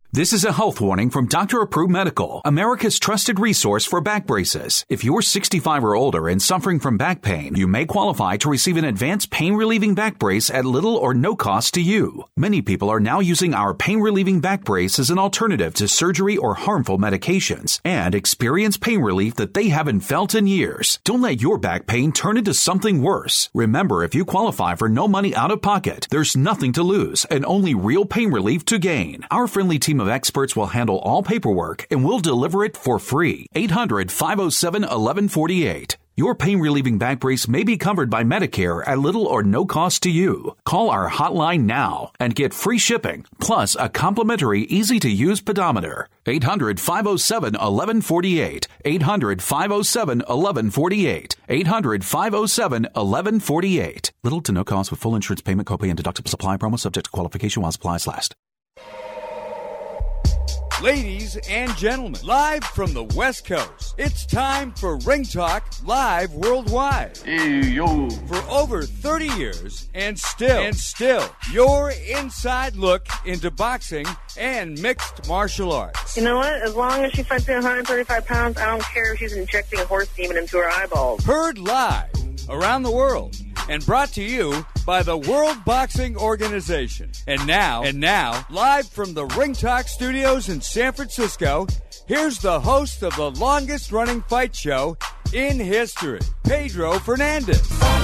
This is a health warning from Dr. Approved Medical, America's trusted resource for back braces. If you're 65 or older and suffering from back pain, you may qualify to receive an advanced pain-relieving back brace at little or no cost to you. Many people are now using our pain-relieving back brace as an alternative to surgery or harmful medications and experience pain relief that they haven't felt in years. Don't let your back pain turn into something worse. Remember, if you qualify for no money out of pocket, there's nothing to lose and only real pain relief to gain. Our friendly team of experts will handle all paperwork and will deliver it for free. 800-507-1148. Your pain-relieving back brace may be covered by Medicare at little or no cost to you. Call our hotline now and get free shipping, plus a complimentary, easy-to-use pedometer. 800-507-1148. 800-507-1148. 800-507-1148. Little to no cost with full insurance payment, copay, and deductible supply. Promo subject to qualification while supplies last. Ladies and gentlemen, live from the West Coast, it's time for Ring Talk Live Worldwide. Hey, yo. For over 30 years, and still, your inside look into boxing and mixed martial arts. You know what? As long as she fights at 135 pounds, I don't care if she's injecting a horse demon into her eyeballs. Heard live around the world and brought to you by the World Boxing Organization. And now, live from the Ring Talk Studios in San Francisco, here's the host of the longest-running fight show in history, Pedro Fernandez.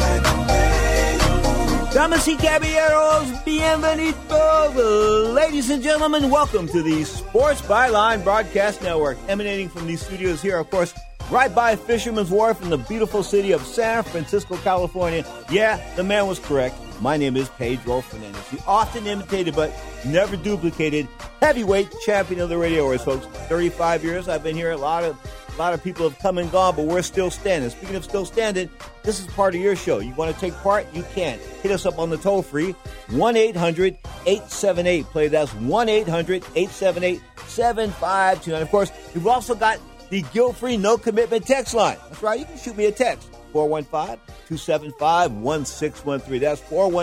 Damas y caballeros, bienvenidos. Ladies and gentlemen, welcome to the Sports Byline Broadcast Network, emanating from these studios here, of course, right by Fisherman's Wharf in the beautiful city of San Francisco, California. Yeah, the man was correct. My name is Pedro Fernandez, the often imitated but never duplicated heavyweight champion of the radio airways, folks. 35 years I've been here. A lot of people have come and gone, but we're still standing. Speaking of still standing, this is part of your show. You want to take part? You can. Hit us up on the toll-free 1-800-878-PLAY. That's 1-800-878-7529. Of course, we've also got the guilt-free, no-commitment text line. That's right. You can shoot me a text. 415-275-1613. That's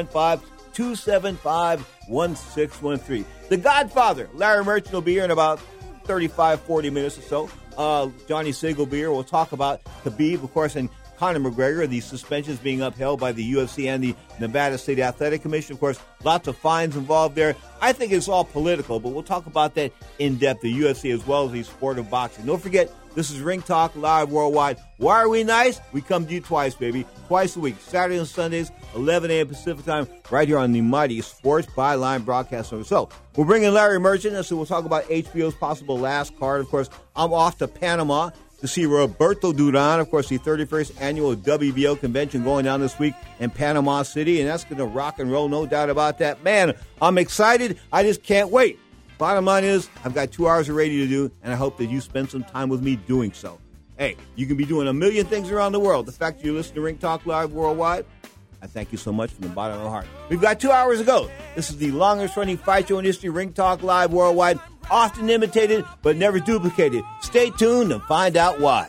415-275-1613. The Godfather, Larry Merchant, will be here in about 35-40 minutes or so. Johnny Sig will be here. We'll talk about Khabib, of course, and Conor McGregor, the suspensions being upheld by the UFC and the Nevada State Athletic Commission. Of course, lots of fines involved there. I think it's all political, but we'll talk about that in depth, the UFC as well as the sport of boxing. Don't forget, this is Ring Talk Live Worldwide. Why are we nice? We come to you twice, baby. Twice a week, Saturday and Sundays, 11 a.m. Pacific time, right here on the mighty Sports Byline Broadcast Network. So, we're bringing Larry Merchant, and so we'll talk about HBO's possible last card. Of course, I'm off to Panama to see Roberto Duran, of course, the 31st annual WBO convention going down this week in Panama City, and that's going to rock and roll, no doubt about that. Man, I'm excited. I just can't wait. Bottom line is, I've got 2 hours of radio to do, and I hope that you spend some time with me doing so. Hey, you can be doing a million things around the world. The fact that you listen to Ring Talk Live Worldwide, I thank you so much from the bottom of my heart. We've got 2 hours to go. This is the longest-running fight show in history, Ring Talk Live Worldwide, often imitated but never duplicated. Stay tuned and find out why.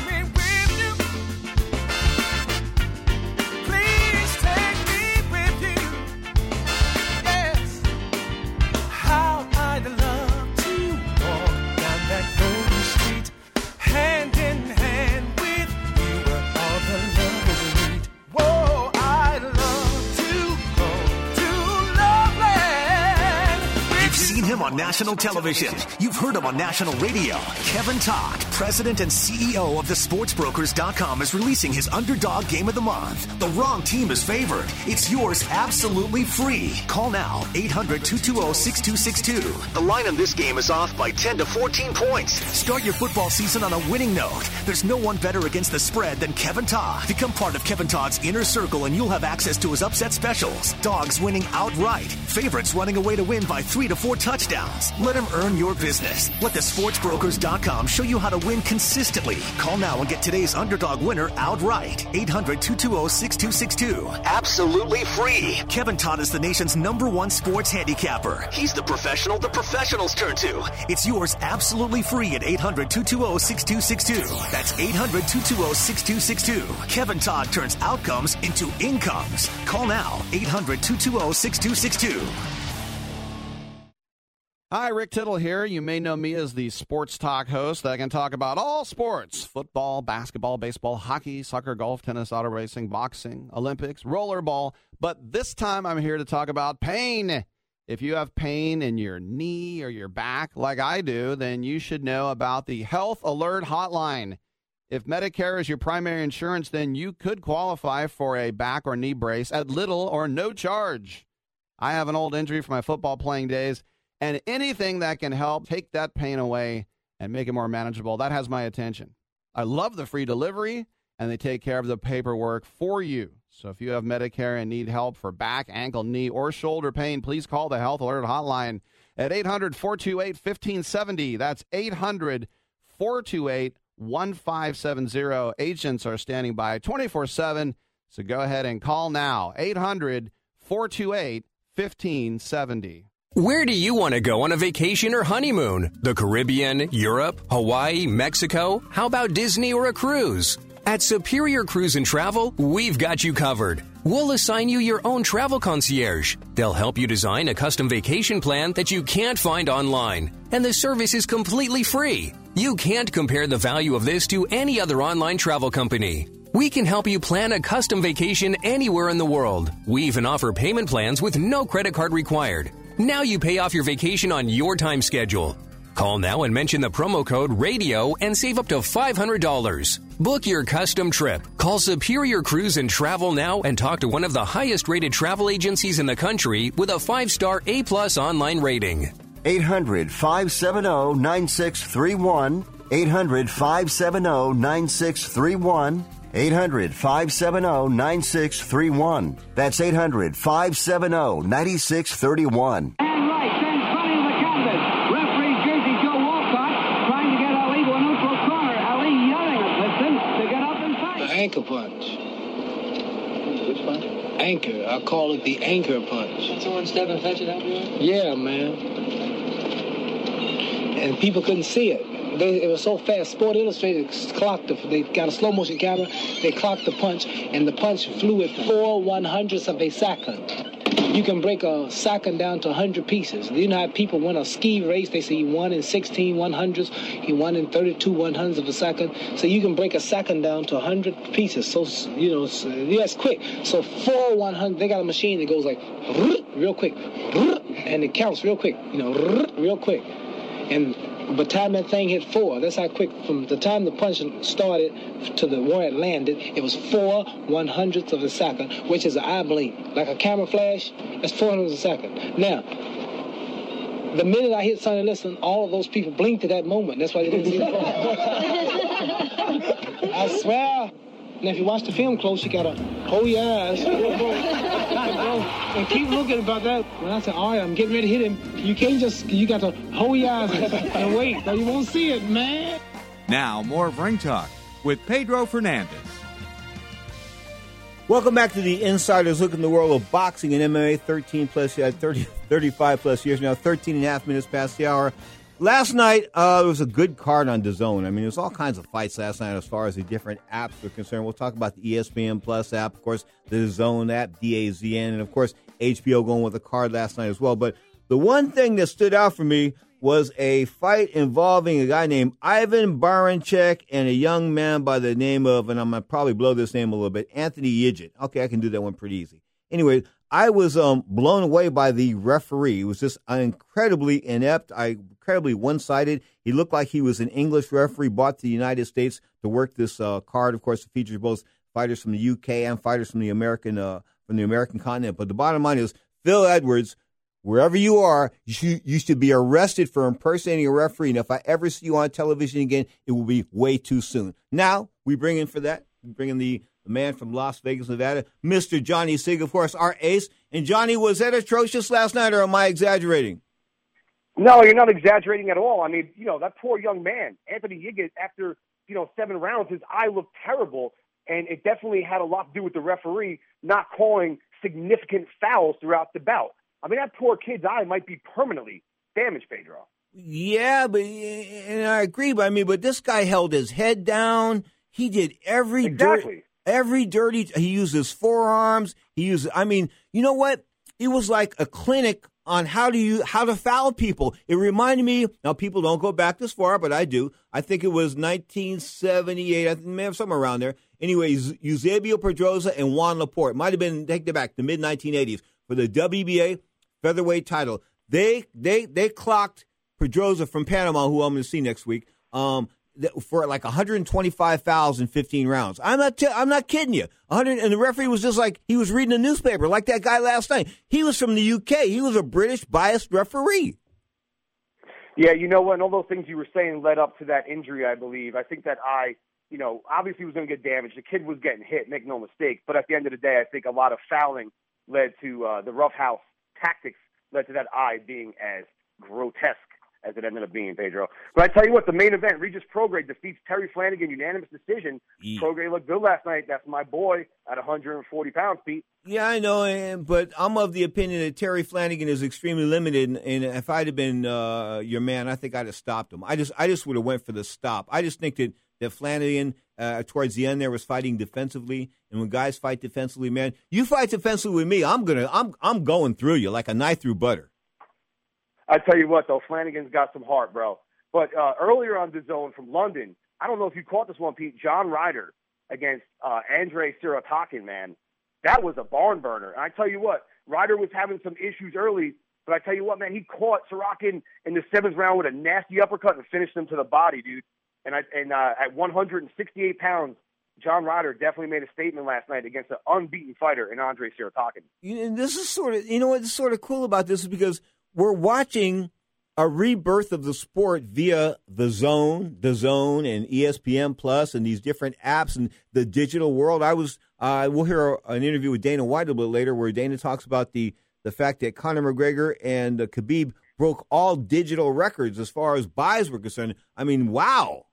On national television. You've heard him on national radio. Kevin Todd, president and CEO of thesportsbrokers.com, is releasing his underdog game of the month. The wrong team is favored. It's yours absolutely free. Call now, 800-220-6262. The line on this game is off by 10 to 14 points. Start your football season on a winning note. There's no one better against the spread than Kevin Todd. Become part of Kevin Todd's inner circle and you'll have access to his upset specials. Dogs winning outright. Favorites running away to win by 3 to 4 touchdowns. Let him earn your business. Let thesportsbrokers.com show you how to win consistently. Call now and get today's underdog winner outright. 800-220-6262. Absolutely free. Kevin Todd is the nation's #1 sports handicapper. He's the professional the professionals turn to. It's yours absolutely free at 800-220-6262. That's 800-220-6262. Kevin Todd turns outcomes into incomes. Call now, 800-220-6262. Hi, Rick Tittle here. You may know me as the sports talk host that can talk about all sports: football, basketball, baseball, hockey, soccer, golf, tennis, auto racing, boxing, Olympics, rollerball. But this time I'm here to talk about pain. If you have pain in your knee or your back like I do, then you should know about the Health Alert Hotline. If Medicare is your primary insurance, then you could qualify for a back or knee brace at little or no charge. I have an old injury from my football playing days, and anything that can help take that pain away and make it more manageable, that has my attention. I love the free delivery, and they take care of the paperwork for you. So if you have Medicare and need help for back, ankle, knee, or shoulder pain, please call the Health Alert Hotline at 800-428-1570. That's 800-428-1570. Agents are standing by 24/7, so go ahead and call now. 800-428-1570. Where do you want to go on a vacation or honeymoon? The Caribbean, Europe, Hawaii, Mexico? How about Disney or a cruise? At Superior Cruise and Travel, we've got you covered. We'll assign you your own travel concierge. They'll help you design a custom vacation plan that you can't find online. And the service is completely free. You can't compare the value of this to any other online travel company. We can help you plan a custom vacation anywhere in the world. We even offer payment plans with no credit card required. Now you pay off your vacation on your time schedule. Call now and mention the promo code RADIO and save up to $500. Book your custom trip. Call Superior Cruise and Travel now and talk to one of the highest rated travel agencies in the country with a 5-star A+ online rating. 800-570-9631. 800-570-9631. 800-570-9631. That's 800-570-9631. And right, then running the canvas. Referee Jersey Joe Walcott trying to get Ali to a neutral corner. Ali yelling at Liston to get up and fight. The anchor punch. Which punch? Anchor. I call it the anchor punch. Did someone step and fetch it out here? Yeah, man. And people couldn't see it. It was so fast. Sport Illustrated clocked they got a slow motion camera. They clocked the punch, and the punch flew at 4/100ths of a second. You can break a second down to 100 pieces. You know how people win a ski race? They say he won in 16 100ths. He won in 32 100ths of a second. So you can break a second down to 100 pieces. So that's quick. So 4/100. They got a machine that goes like real quick, and it counts real quick. Real quick, and. By the time that thing hit 4, that's how quick, from the time the punch started to the where it landed, it was 4/100ths of a second, which is an eye blink. Like a camera flash, that's 400ths of a second. Now, the minute I hit Sonny Liston, all of those people blinked at that moment. That's why they didn't see the fall. I swear. Now, if you watch the film close, you gotta hold your eyes and keep looking about that. When I say, all right, I'm getting ready to hit him, you got to hold your eyes and wait. No, you won't see it, man. Now, more of Ring Talk with Pedro Fernandez. Welcome back to the Insider's Look in the world of boxing and MMA. 35 plus years now, 13 and a half minutes past the hour. Last night, there was a good card on DAZN. I mean, there was all kinds of fights last night as far as the different apps were concerned. We'll talk about the ESPN Plus app, of course, the DAZN app, DAZN, and, of course, HBO going with a card last night as well. But the one thing that stood out for me was a fight involving a guy named Ivan Baranchyk and a young man by the name of, and I'm going to probably blow this name a little bit, Anthony Yigit. Okay, I can do that one pretty easy. Anyway, I was blown away by the referee. He was just incredibly inept, incredibly one-sided. He looked like he was an English referee brought to the United States to work this card. Of course, it features both fighters from the UK and fighters from the American continent. But the bottom line is, Phil Edwards, wherever you are, you should be arrested for impersonating a referee. And if I ever see you on television again, it will be way too soon. Now, we bring in the man from Las Vegas, Nevada, Mr. Johnny Sig, of course, our ace. And, Johnny, was that atrocious last night, or am I exaggerating? No, you're not exaggerating at all. I mean, that poor young man, Anthony Yigit, after, 7 rounds, his eye looked terrible, and it definitely had a lot to do with the referee not calling significant fouls throughout the bout. I mean, that poor kid's eye might be permanently damaged, Pedro. Yeah, and I agree, but this guy held his head down. He did every dirty. He used his forearms. You know what? It was like a clinic on how to foul people. It reminded me, now people don't go back this far, but I do. I think it was 1978, I think may have somewhere around there. Anyways, Eusebio Pedroza and Juan Laporte. Might have been, take it back, the mid-1980s for the WBA featherweight title. They clocked Pedroza from Panama, who I'm going to see next week, for like 125 fouls in 15 rounds. I'm not kidding you. 100, and the referee was just like he was reading a newspaper, like that guy last night. He was from the UK. He was a British biased referee. Yeah, you know what? And all those things you were saying led up to that injury, I believe. I think that obviously was going to get damaged. The kid was getting hit, make no mistake. But at the end of the day, I think a lot of fouling led to the roughhouse tactics led to that eye being as grotesque as it ended up being, Pedro. But I tell you what, the main event, Regis Prograis defeats Terry Flanagan, unanimous decision. Yeah. Prograis looked good last night. That's my boy at 140 pounds, Pete. Yeah, I know, but I'm of the opinion that Terry Flanagan is extremely limited, and if I'd have been your man, I think I'd have stopped him. I just would have went for the stop. I just think that Flanagan, towards the end there, was fighting defensively, and when guys fight defensively, man, you fight defensively with me, I'm going through you like a knife through butter. I tell you what, though, Flanagan's got some heart, bro. But earlier on DAZN from London, I don't know if you caught this one, Pete, John Ryder against Andrei Sirotkin, man. That was a barn burner. And I tell you what, Ryder was having some issues early, but I tell you what, man, he caught Sirotkin in the 7th round with a nasty uppercut and finished him to the body, dude. And at 168 pounds, John Ryder definitely made a statement last night against an unbeaten fighter in Andrei Sirotkin. And this is what's sort of cool about this is because we're watching a rebirth of the sport via the Zone, and ESPN Plus, and these different apps and the digital world. We'll hear an interview with Dana White a little bit later, where Dana talks about the fact that Conor McGregor and Khabib broke all digital records as far as buys were concerned. I mean, wow.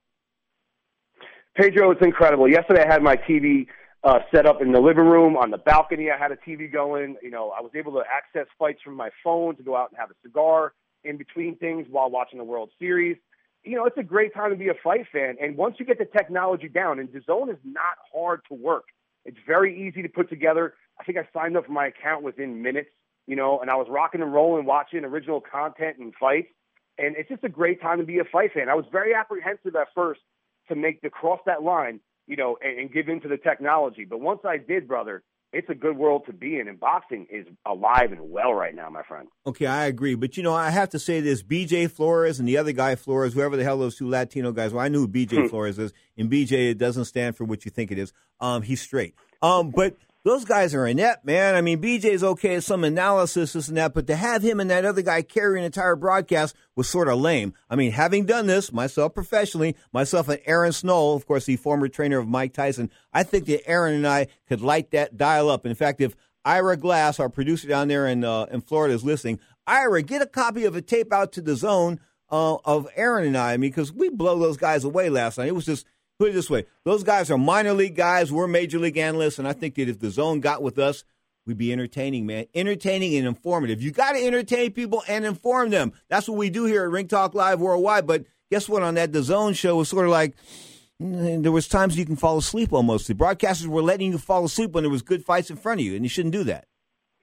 Pedro, it's incredible. Yesterday, I had my TV set up in the living room on the balcony. I had a TV going. I was able to access fights from my phone to go out and have a cigar in between things while watching the World Series. It's a great time to be a fight fan. And once you get the technology down, and DAZN is not hard to work. It's very easy to put together. I think I signed up for my account within minutes, and I was rocking and rolling, watching original content and fights. And it's just a great time to be a fight fan. I was very apprehensive at first to cross that line, and give into the technology. But once I did, brother, it's a good world to be in, and boxing is alive and well right now, my friend. Okay, I agree. But, I have to say this, BJ Flores and the other guy, Flores, whoever the hell those two Latino guys, well, I knew who BJ Flores is, and BJ, it doesn't stand for what you think it is. He's straight. But those guys are inept, man. I mean, BJ's okay at some analysis, this and that, but to have him and that other guy carry an entire broadcast was sort of lame. I mean, having done this, myself professionally, myself and Aaron Snow, of course, the former trainer of Mike Tyson, I think that Aaron and I could light that dial up. In fact, if Ira Glass, our producer down there in Florida, is listening, Ira, get a copy of a tape out to DAZN of Aaron and I, because we blow those guys away last night. It was just, put it this way, those guys are minor league guys, we're major league analysts, and I think that if DAZN got with us, we'd be entertaining, man. Entertaining and informative. You got to entertain people and inform them. That's what we do here at Ring Talk Live Worldwide. But guess what? On that DAZN show, it was sort of like there was times you can fall asleep almost. The broadcasters were letting you fall asleep when there was good fights in front of you, and you shouldn't do that.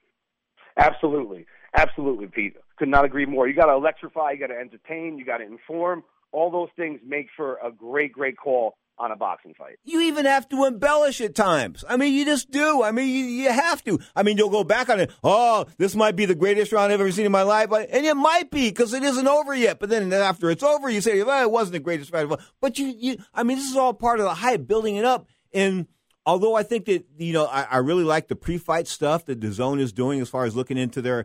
Absolutely. Absolutely, Pete. Could not agree more. You got to electrify, you got to entertain, you got to inform. All those things make for a great, great call on a boxing fight. You even have to embellish at times. I mean, you just do. I mean, you have to. I mean, you'll go back on it. Oh, this might be the greatest round I've ever seen in my life. And it might be, because it isn't over yet. But then after it's over, you say, well, it wasn't the greatest round. But I mean, this is all part of the hype, building it up. And although I think that, I really like the pre-fight stuff that DAZN is doing as far as looking into their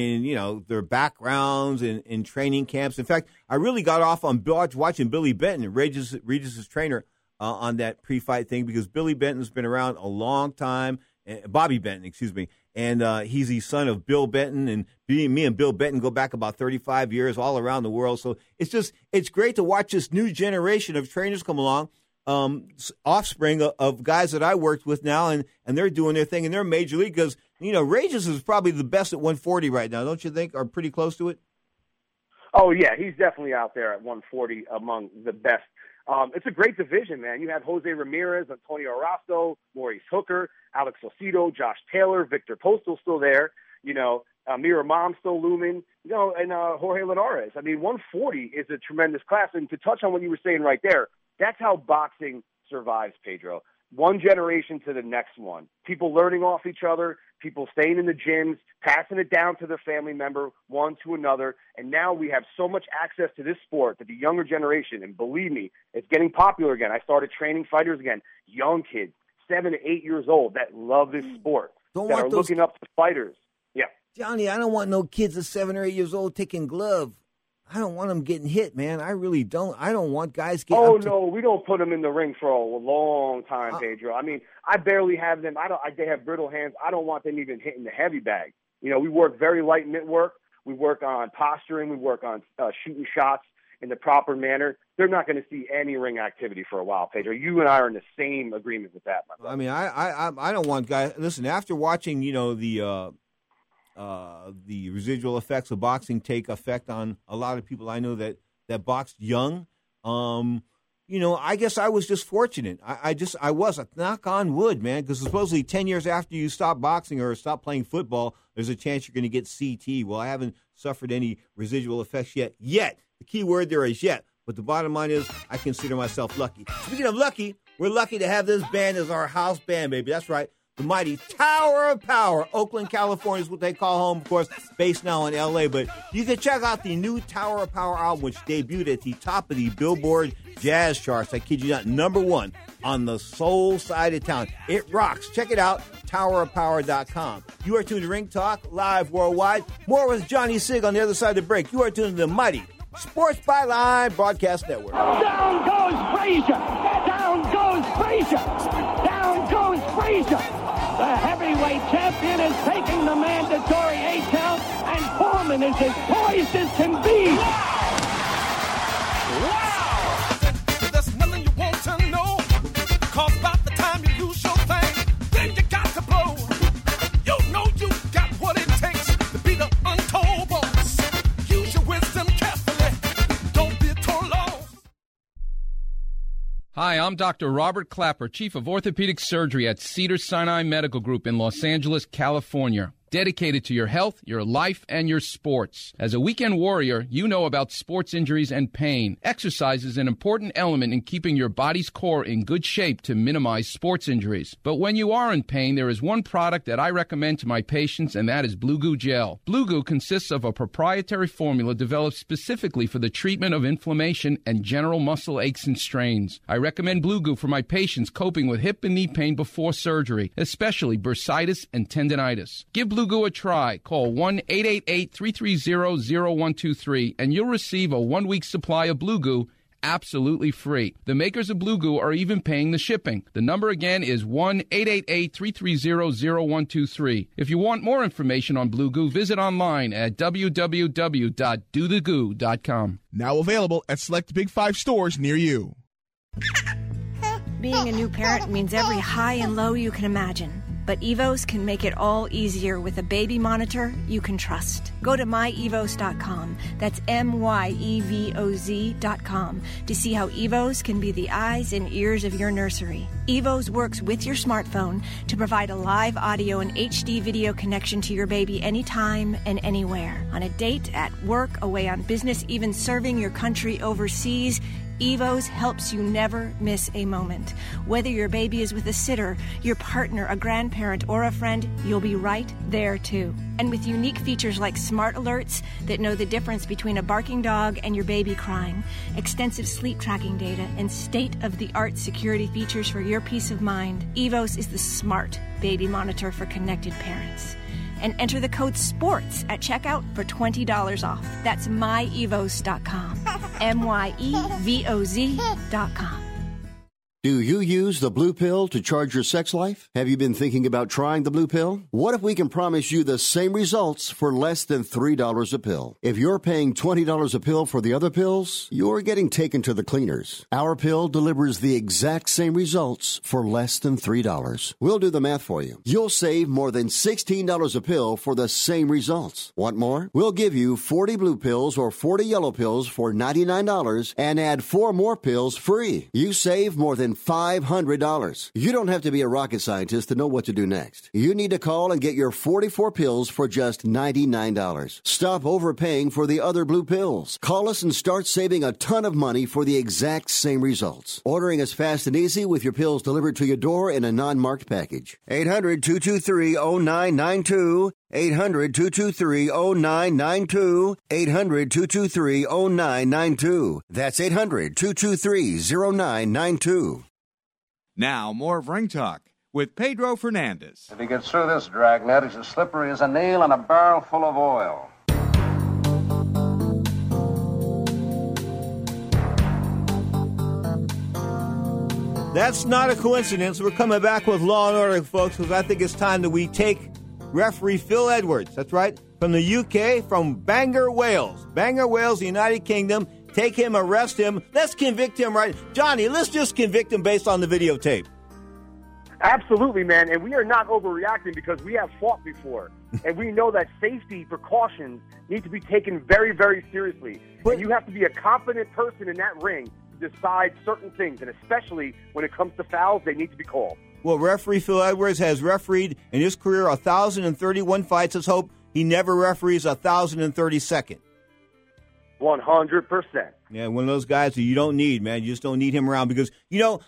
backgrounds and training camps. In fact, I really got off on watching Billy Benton, Regis' trainer, on that pre-fight thing, because Billy Benton's been around a long time, Bobby Benton, excuse me, and he's the son of Bill Benton, and me and Bill Benton go back about 35 years all around the world. So it's great to watch this new generation of trainers come along, offspring of guys that I worked with now, and they're doing their thing in their major league, because, Regis is probably the best at 140 right now, don't you think, or pretty close to it? Oh, yeah, he's definitely out there at 140 among the best. It's a great division, man. You have Jose Ramirez, Antonio Arasso, Maurice Hooker, Alex Ocido, Josh Taylor, Victor Postal still there. Mira Mom still looming, and Jorge Linares. I mean, 140 is a tremendous class. And to touch on what you were saying right there, that's how boxing survives, Pedro. One generation to the next one. People learning off each other, people staying in the gyms, passing it down to their family member, one to another. And now we have so much access to this sport that the younger generation, and believe me, it's getting popular again. I started training fighters again, young kids, 7 to 8 years old that love this sport, that are looking up to fighters. Yeah. Johnny, I don't want no kids that's 7 or 8 years old taking gloves. I don't want them getting hit, man. I really don't. I don't want guys getting. Oh no, we don't put them in the ring for a long time, Pedro. I mean, I barely have them. They have brittle hands. I don't want them even hitting the heavy bag. We work very light mitt work. We work on posturing. We work on shooting shots in the proper manner. They're not going to see any ring activity for a while, Pedro. You and I are in the same agreement with that, my brother. I mean, I don't want guys. Listen, after watching, the residual effects of boxing take effect on a lot of people I know that boxed young. I guess I was just fortunate. I was a knock on wood, man, because supposedly 10 years after you stop boxing or stop playing football, there's a chance you're going to get CT. Well, I haven't suffered any residual effects yet. The key word there is yet. But the bottom line is I consider myself lucky. Speaking of lucky, we're lucky to have this band as our house band, baby. That's right. The mighty Tower of Power. Oakland, California is what they call home, of course, based now in L.A. But you can check out the new Tower of Power album, which debuted at the top of the Billboard Jazz charts. I kid you not, #1 on the soul side of town. It rocks. Check it out, towerofpower.com. You are tuned to Ring Talk, live worldwide. More with Johnny Sig on the other side of the break. You are tuned to the mighty Sports Byline Broadcast Network. Down goes Frazier! Down goes Frazier! Down goes Frazier! The heavyweight champion is taking the mandatory 8 count, and Foreman is as poised as can be. Wow! There's nothing you want to know, 'cause by the time you lose your thing, then you got to blow. You know you got what it takes to be the untold boss. Use your wisdom carefully. Don't be too lost. Hi, I'm Dr. Robert Clapper, Chief of Orthopedic Surgery at Cedars-Sinai Medical Group in Los Angeles, California. Dedicated to your health, your life, and your sports. As a weekend warrior, you know about sports injuries and pain. Exercise is an important element in keeping your body's core in good shape to minimize sports injuries. But when you are in pain, there is one product that I recommend to my patients, and that is Blue Goo Gel. Blue Goo consists of a proprietary formula developed specifically for the treatment of inflammation and general muscle aches and strains. I recommend Blue Goo for my patients coping with hip and knee pain before surgery, especially bursitis and tendinitis. Give Blue Goo a try. Call 1-888-330-0123 and you'll receive a 1-week supply of Blue Goo absolutely free. The makers of Blue Goo are even paying the shipping. The number again is 1-888-330-0123. If you want more information on Blue Goo, visit online at www.dothegoo.com. Now available at select Big 5 stores near you. Being a new parent means every high and low you can imagine. But Evos can make it all easier with a baby monitor you can trust. Go to myevos.com, that's MYEVOZ.com, to see how Evos can be the eyes and ears of your nursery. Evos works with your smartphone to provide a live audio and HD video connection to your baby anytime and anywhere. On a date, at work, away on business, even serving your country overseas, Evos helps you never miss a moment. Whether your baby is with a sitter, your partner, a grandparent, or a friend, you'll be right there too. And with unique features like smart alerts that know the difference between a barking dog and your baby crying, extensive sleep tracking data, and state-of-the-art security features for your peace of mind, Evos is the smart baby monitor for connected parents. And enter the code SPORTS at checkout for $20 off. That's myevos.com. MYEVOZ.com. Do you use the Blue Pill to charge your sex life? Have you been thinking about trying the Blue Pill? What if we can promise you the same results for less than $3 a pill? If you're paying $20 a pill for the other pills, you're getting taken to the cleaners. Our pill delivers the exact same results for less than $3. We'll do the math for you. You'll save more than $16 a pill for the same results. Want more? We'll give you 40 blue pills or 40 yellow pills for $99 and add 4 more pills free. You save more than $500. You don't have to be a rocket scientist to know what to do next. You need to call and get your 44 pills for just $99. Stop overpaying for the other blue pills. Call us and start saving a ton of money for the exact same results. Ordering is fast and easy with your pills delivered to your door in a non-marked package. 800-223-0992. 800-223-0992. 800-223-0992. That's 800-223-0992. Now, more of Ring Talk with Pedro Fernandez. If he gets through this dragnet, he's as slippery as a nail in a barrel full of oil. That's not a coincidence. We're coming back with Law and Order, folks, because I think it's time that we take referee Phil Edwards, that's right, from the UK, from Bangor, Wales. Bangor, Wales, the United Kingdom. Take him, arrest him. Let's convict him, right? Johnny, let's just convict him based on the videotape. Absolutely, man. And we are not overreacting because we have fought before. And we know that safety precautions need to be taken very, very seriously. And you have to be a competent person in that ring to decide certain things. And especially when it comes to fouls, they need to be called. Well, referee Phil Edwards has refereed in his career 1,031 fights. Let's hope he never referees 1,032nd. 100%. Yeah, one of those guys that you don't need, man. You just don't need him around because, you know,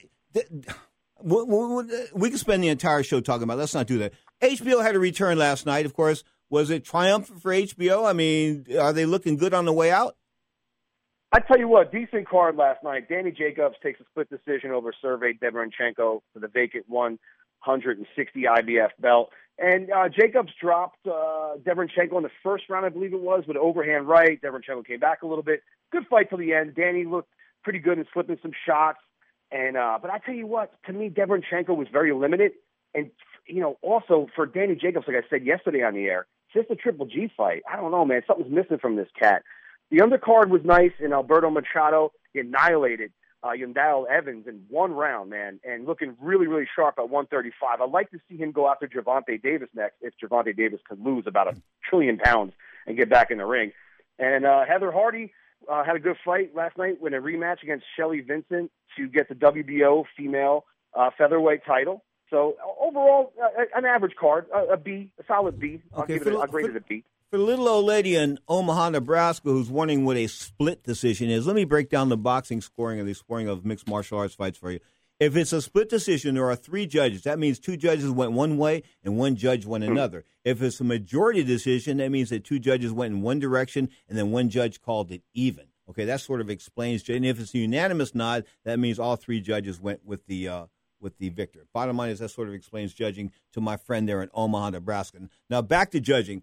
we could spend the entire show talking about it. Let's not do that. HBO had a return last night, of course. Was it triumphant for HBO? I mean, are they looking good on the way out? I tell you what, decent card last night. Danny Jacobs takes a split decision over Sergey Deverenchenko for the vacant 160 IBF belt. And Jacobs dropped Deverenchenko in the first round, I believe it was, with overhand right. Deverenchenko came back a little bit. Good fight till the end. Danny looked pretty good in slipping some shots. And but I tell you what, to me, Deverenchenko was very limited. And, you know, also for Danny Jacobs, like I said yesterday on the air, it's just a Triple G fight. I don't know, man. Something's missing from this cat. The undercard was nice, and Alberto Machado annihilated Yandel Evans in one round, man, and looking really, really sharp at 135. I'd like to see him go after Gervonta Davis next if Gervonta Davis could lose about 1 trillion pounds and get back in the ring. And Heather Hardy had a good fight last night with a rematch against Shelly Vincent to get the WBO female featherweight title. So overall, an average card, a B, a solid B. I'll grade it a B. For the little old lady in Omaha, Nebraska, who's wondering what a split decision is, let me break down the boxing scoring and the scoring of mixed martial arts fights for you. If it's a split decision, there are 3 judges. That means 2 judges went one way and 1 judge went another. If it's a majority decision, that means that 2 judges went in one direction and then 1 judge called it even. Okay, that sort of explains. And if it's a unanimous nod, that means all 3 judges went with the victor. Bottom line is that sort of explains judging to my friend there in Omaha, Nebraska. Now back to judging.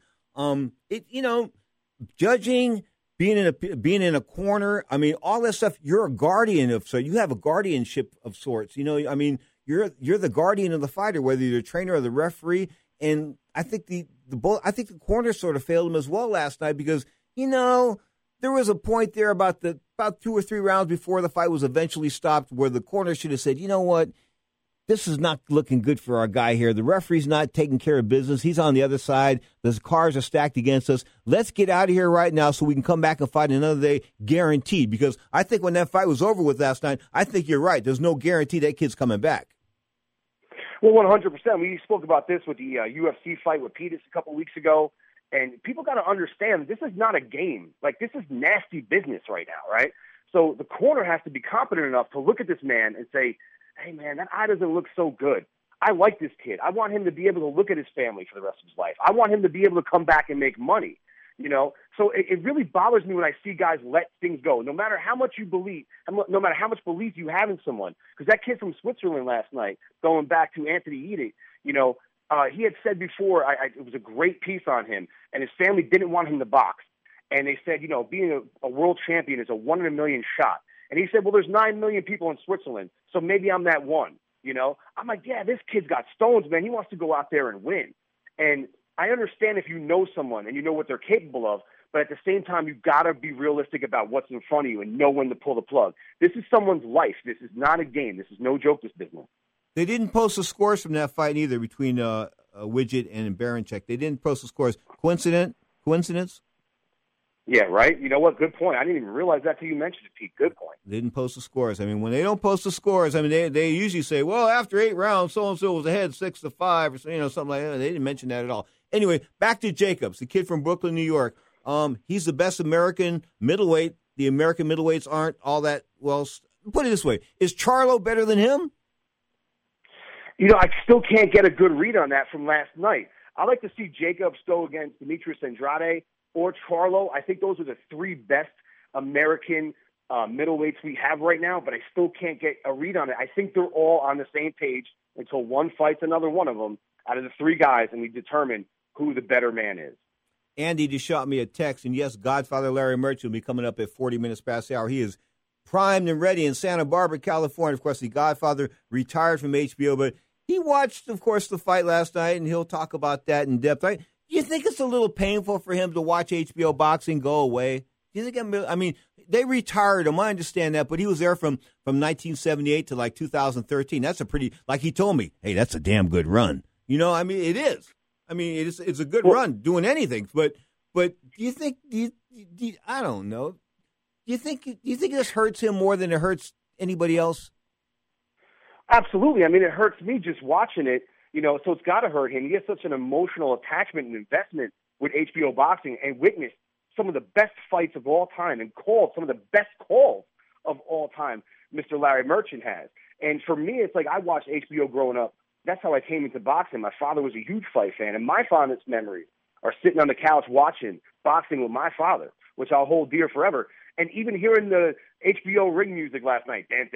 Judging, being in a corner, I mean, all that stuff. You're a guardian of, so you have a guardianship of sorts. You know, I mean, you're the guardian of the fighter, whether you're the trainer or the referee. And I think the corner sort of failed him as well last night because, you know, there was a point there about 2 or 3 rounds before the fight was eventually stopped where the corner should have said, you know what? This is not looking good for our guy here. The referee's not taking care of business. He's on the other side. The cars are stacked against us. Let's get out of here right now so we can come back and fight another day guaranteed. Because I think when that fight was over with last night, I think you're right. There's no guarantee that kid's coming back. Well, 100%. We spoke about this with the UFC fight with Pettis a couple weeks ago. And people got to understand this is not a game. Like, this is nasty business right now, right? So the corner has to be competent enough to look at this man and say, hey, man, that eye doesn't look so good. I like this kid. I want him to be able to look at his family for the rest of his life. I want him to be able to come back and make money, you know? So it really bothers me when I see guys let things go, no matter how much you believe, no matter how much belief you have in someone. Because that kid from Switzerland last night, going back to Anthony Edith, you know, he had said before, it was a great piece on him, and his family didn't want him to box. And they said, you know, being a world champion is a 1 in a million shot. And he said, well, there's 9 million people in Switzerland, so maybe I'm that one, you know? I'm like, yeah, this kid's got stones, man. He wants to go out there and win. And I understand if you know someone and you know what they're capable of, but at the same time, you've got to be realistic about what's in front of you and know when to pull the plug. This is someone's life. This is not a game. This is no joke, this business. They didn't post the scores from that fight either between Widget and Baranchek. They didn't post the scores. Coincidence? Yeah, right? You know what? Good point. I didn't even realize that till you mentioned it, Pete. Good point. They didn't post the scores. I mean, when they don't post the scores, I mean, they usually say, well, after 8 rounds, so-and-so was ahead 6-5 or something like that. They didn't mention that at all. Anyway, back to Jacobs, the kid from Brooklyn, New York. He's the best American middleweight. The American middleweights aren't all that well. Put it this way. Is Charlo better than him? You know, I still can't get a good read on that from last night. I like to see Jacobs go against Demetrius Andrade or Charlo. I think those are the 3 best American middleweights we have right now, but I still can't get a read on it. I think they're all on the same page until one fights another one of them out of the 3 guys, and we determine who the better man is. Andy just shot me a text, and yes, Godfather Larry Merchant will be coming up at 40 minutes past the hour. He is primed and ready in Santa Barbara, California. Of course, the Godfather retired from HBO, but he watched, of course, the fight last night, and he'll talk about that in depth. Do you think it's a little painful for him to watch HBO boxing go away? Do you think? I mean, they retired him. I understand that, but he was there from 1978 to like 2013. That's a pretty, like he told me, hey, that's a damn good run. You know, I mean, it is. I mean, it's a good run doing anything. But do you think? I don't know. Do you think this hurts him more than it hurts anybody else? Absolutely. I mean, it hurts me just watching it, you know, so it's got to hurt him. He has such an emotional attachment and investment with HBO boxing and witnessed some of the best fights of all time and called some of the best calls of all time Mr. Larry Merchant has. And for me, it's like I watched HBO growing up. That's how I came into boxing. My father was a huge fight fan, and my fondest memories are sitting on the couch watching boxing with my father, which I'll hold dear forever. And even hearing the HBO ring music last night, I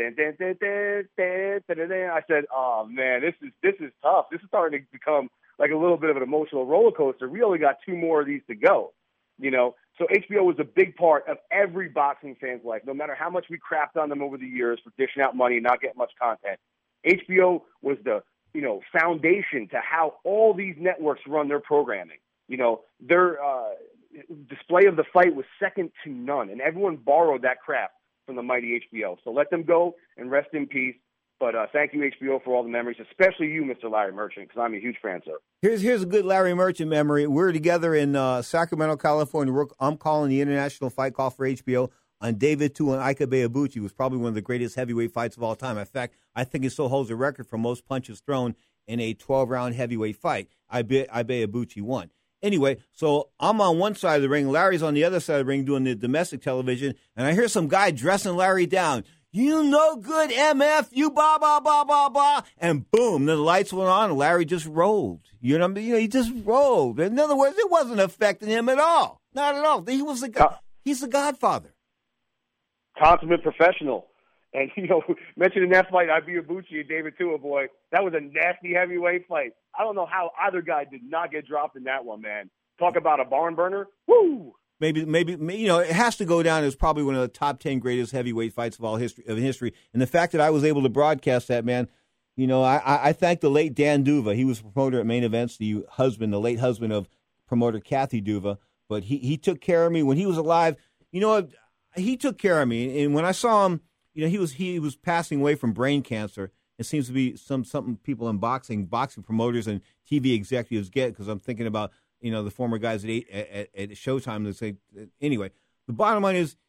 said, "Oh man, this is tough. This is starting to become like a little bit of an emotional roller coaster. We only got 2 more of these to go, you know." So HBO was a big part of every boxing fan's life. No matter how much we crapped on them over the years for dishing out money and not getting much content, HBO was the foundation to how all these networks run their programming. You know, their display of the fight was second to none, and everyone borrowed that crap from the mighty HBO. So let them go and rest in peace. But thank you, HBO, for all the memories, especially you, Mr. Larry Merchant, because I'm a huge fan, sir. Here's a good Larry Merchant memory. We're together in Sacramento, California. I'm calling the international fight call for HBO on David Tu and Ike Ibeabuchi. It was probably one of the greatest heavyweight fights of all time. In fact, I think it still holds a record for most punches thrown in a 12-round heavyweight fight. Ibeabuchi won. Anyway, so I'm on one side of the ring. Larry's on the other side of the ring doing the domestic television, and I hear some guy dressing Larry down. You no good, MF, you blah, blah, blah, blah, blah. And boom, then the lights went on, and Larry just rolled. You know what I mean? He just rolled. In other words, it wasn't affecting him at all. Not at all. He was he's the Godfather. Consummate professional. And, mentioning that fight, Ibeabuchi and David Tua, boy, that was a nasty heavyweight fight. I don't know how either guy did not get dropped in that one, man. Talk about a barn burner. Woo! Maybe, it has to go down as probably one of the top 10 greatest heavyweight fights of history. And the fact that I was able to broadcast that, man, I thank the late Dan Duva. He was a promoter at Main Events, the late husband of promoter Kathy Duva. But he took care of me when he was alive. He took care of me. And when I saw him, he was passing away from brain cancer. It seems to be something people in boxing promoters and TV executives get, because I'm thinking about the former guys at Showtime that say, anyway, the bottom line is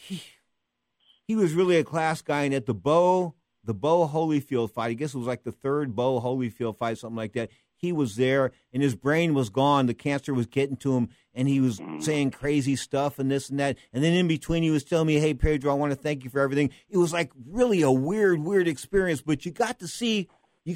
he was really a class guy. And at the Bo Holyfield fight, I guess it was like the 3rd Bo Holyfield fight, something like that, he was there and his brain was gone. The cancer was getting to him and he was saying crazy stuff and this and that. And then in between he was telling me, hey, Pedro, I want to thank you for everything. It was like really a weird experience, but you got to see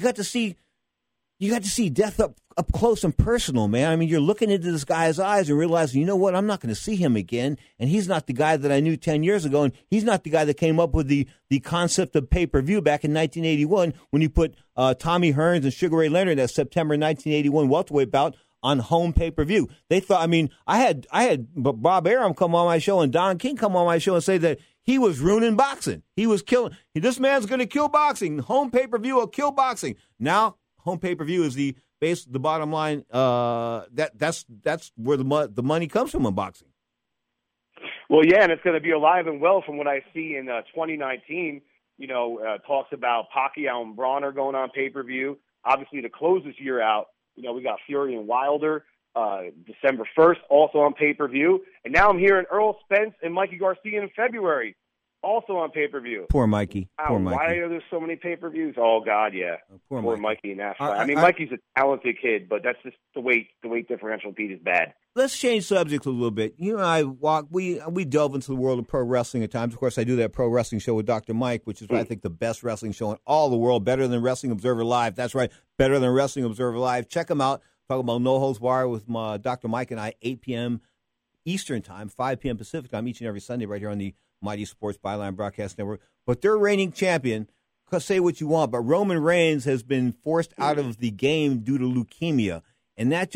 death up close and personal, man. I mean, you're looking into this guy's eyes and realizing, you know what, I'm not going to see him again. And he's not the guy that I knew 10 years ago. And he's not the guy that came up with the concept of pay-per-view back in 1981 when you put Tommy Hearns and Sugar Ray Leonard, that September 1981 welterweight bout, on home pay-per-view. They thought, I had Bob Arum come on my show and Don King come on my show and say that he was ruining boxing. He was killing. This man's going to kill boxing. Home pay-per-view will kill boxing. Now, home pay-per-view is the bottom line. That's where the money comes from in boxing. Well, yeah, and it's going to be alive and well from what I see in 2019. Talks about Pacquiao and Bronner going on pay-per-view. Obviously, to close this year out, we got Fury and Wilder. December 1st, also on pay-per-view. And now I'm hearing Earl Spence and Mikey Garcia in February, also on pay-per-view. Poor Mikey. Poor Mikey. Why are there so many pay-per-views? Oh, God, yeah. Poor Mikey in that fight. I mean, Mikey's a talented kid, but that's just the weight differential, Pete, is bad. Let's change subjects a little bit. You and I we delve into the world of pro wrestling at times. Of course, I do that pro wrestling show with Dr. Mike, which is I think the best wrestling show in all the world, better than Wrestling Observer Live. That's right, better than Wrestling Observer Live. Check them out. Talk about No Holds Barred with Dr. Mike and I, 8 p.m. Eastern Time, 5 p.m. Pacific Time, each and every Sunday right here on the Mighty Sports Byline Broadcast Network. But their reigning champion, say what you want, but Roman Reigns has been forced out of the game due to leukemia. And that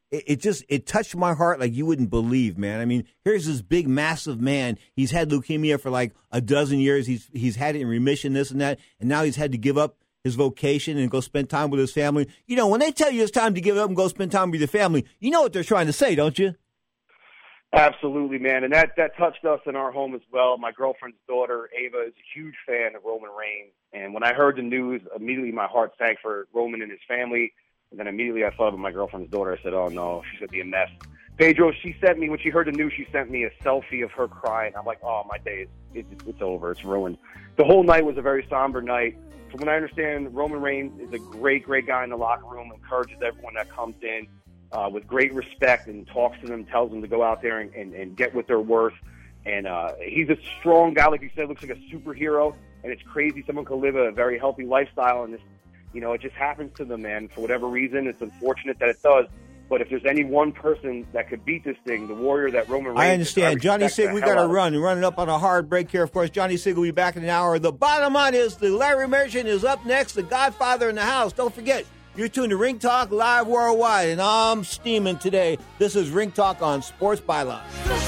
it touched my heart like you wouldn't believe, man. I mean, here's this big, massive man. He's had leukemia for like a dozen years. He's had it in remission, this and that, and now he's had to give up his vocation and go spend time with his family. You know, when they tell you it's time to give up and go spend time with your family, you know what they're trying to say, don't you? Absolutely, man. And that touched us in our home as well. My girlfriend's daughter, Ava, is a huge fan of Roman Reigns. And when I heard the news, immediately my heart sank for Roman and his family. And then immediately I thought of my girlfriend's daughter. I said, oh, no, she's going to be a mess. Pedro, when she heard the news, she sent me a selfie of her crying. I'm like, oh, my day, it's over. It's ruined. The whole night was a very somber night. From what I understand, Roman Reigns is a great, great guy in the locker room, encourages everyone that comes in with great respect and talks to them, tells them to go out there and get what they're worth. And he's a strong guy, like you said, looks like a superhero. And it's crazy someone could live a very healthy lifestyle. And this, it just happens to them, man. For whatever reason, it's unfortunate that it does. But if there's any one person that could beat this thing, the warrior that Roman Reigns I understand. Johnny Sig, we got to run. We're running up on a hard break here. Of course, Johnny Sig will be back in an hour. The bottom line is the Larry Merchant is up next, the Godfather in the house. Don't forget, you're tuned to Ring Talk Live Worldwide, and I'm steaming today. This is Ring Talk on Sports Byline.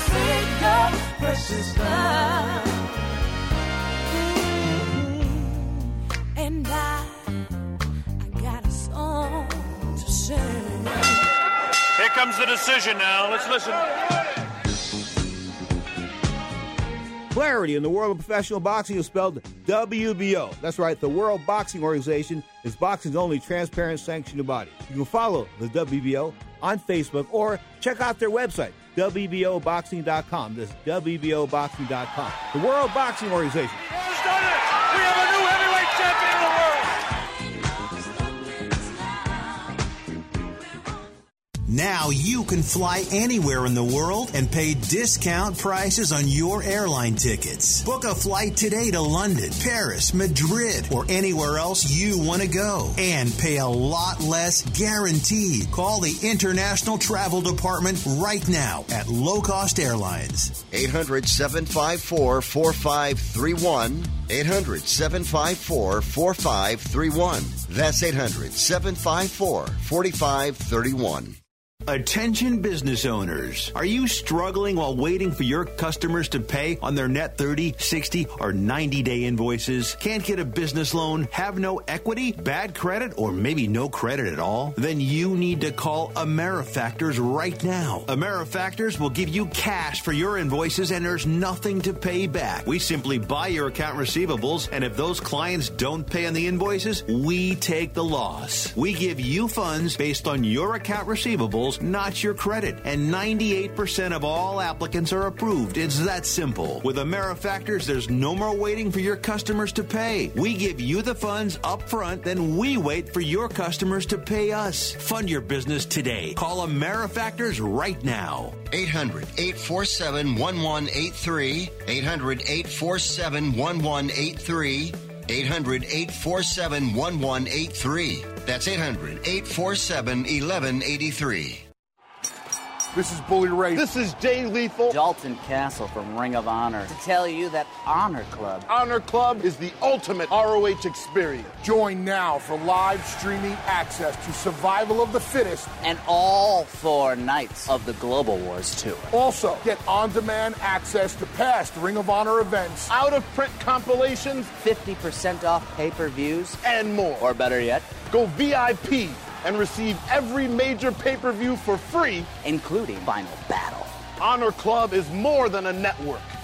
And I got a song to sing. Here comes the decision now. Let's listen. Clarity in the world of professional boxing is spelled WBO. That's right, the World Boxing Organization is boxing's only transparent sanctioned body. You can follow the WBO on Facebook or check out their website, WBOboxing.com. This is WBOboxing.com. The World Boxing Organization. Who's done it? We have a new heavyweight champion in the world. Now you can fly anywhere in the world and pay discount prices on your airline tickets. Book a flight today to London, Paris, Madrid, or anywhere else you want to go and pay a lot less guaranteed. Call the International Travel Department right now at Low Cost Airlines. 800-754-4531. 800-754-4531. That's 800-754-4531. Attention business owners. Are you struggling while waiting for your customers to pay on their net 30, 60, or 90-day invoices? Can't get a business loan? Have no equity? Bad credit? Or maybe no credit at all? Then you need to call AmeriFactors right now. AmeriFactors will give you cash for your invoices and there's nothing to pay back. We simply buy your account receivables, and if those clients don't pay on the invoices, we take the loss. We give you funds based on your account receivables, not your credit. And 98% of all applicants are approved. It's that simple. With AmeriFactors, there's no more waiting for your customers to pay. We give you the funds up front, then we wait for your customers to pay us. Fund your business today. Call AmeriFactors right now. 800-847-1183. 800-847-1183. 800-847-1183. That's 800-847-1183. This is Bully Ray. This is Jay Lethal. Dalton Castle from Ring of Honor to tell you that Honor Club. Honor Club is the ultimate ROH experience. Join now for live streaming access to Survival of the Fittest and all 4 nights of the Global Wars Tour. Also, get on-demand access to past Ring of Honor events, out-of-print compilations, 50% off pay-per-views, and more. Or better yet, go VIP and receive every major pay-per-view for free, including Final Battle. Honor Club is more than a network.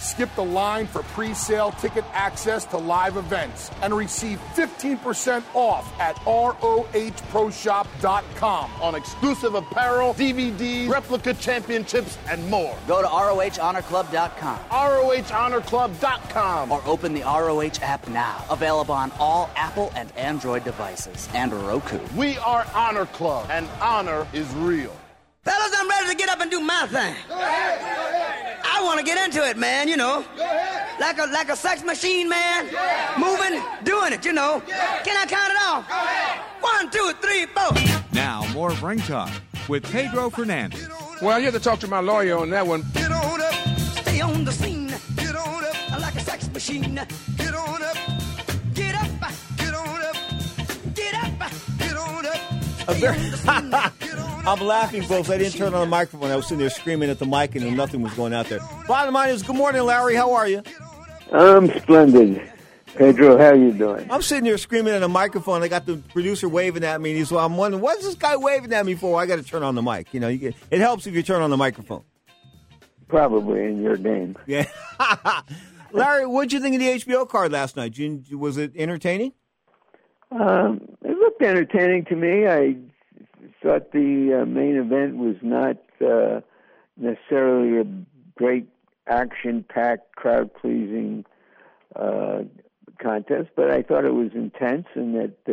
Skip the line for pre-sale ticket access to live events and receive 15% off at ROHProshop.com on exclusive apparel, DVDs, replica championships, and more. Go to ROHHonorClub.com. ROHHonorClub.com. Or open the ROH app now. Available on all Apple and Android devices. And Roku. We are Honor Club, and honor is real. Fellas, I'm ready to get up and do my thing. Go ahead. I want to get into it, man, you know. Go ahead. Like a sex machine, man. Yeah. Moving, doing it, you know. Yeah. Can I count it off? Go ahead. 1, 2, 3, 4. Now, more of Ring Talk with Pedro Fernandez. Well, you have to talk to my lawyer on that one. Get on up. Stay on the scene. Get on up. Like a sex machine. Get on up. Get up. Get on up. Get up. Get on up. Stay on the scene. I'm laughing, folks. I didn't turn on the microphone. I was sitting there screaming at the mic, and nothing was going out there. Bottom line is, good morning, Larry. How are you? I'm splendid. Pedro, how you doing? I'm sitting there screaming at a microphone. I got the producer waving at me, and I'm wondering, what's this guy waving at me for? I got to turn on the mic. You know, it helps if you turn on the microphone. Probably in your game. Yeah. Larry, what did you think of the HBO card last night? Was it entertaining? It looked entertaining to me. I thought the main event was not necessarily a great action-packed, crowd-pleasing contest, but I thought it was intense and that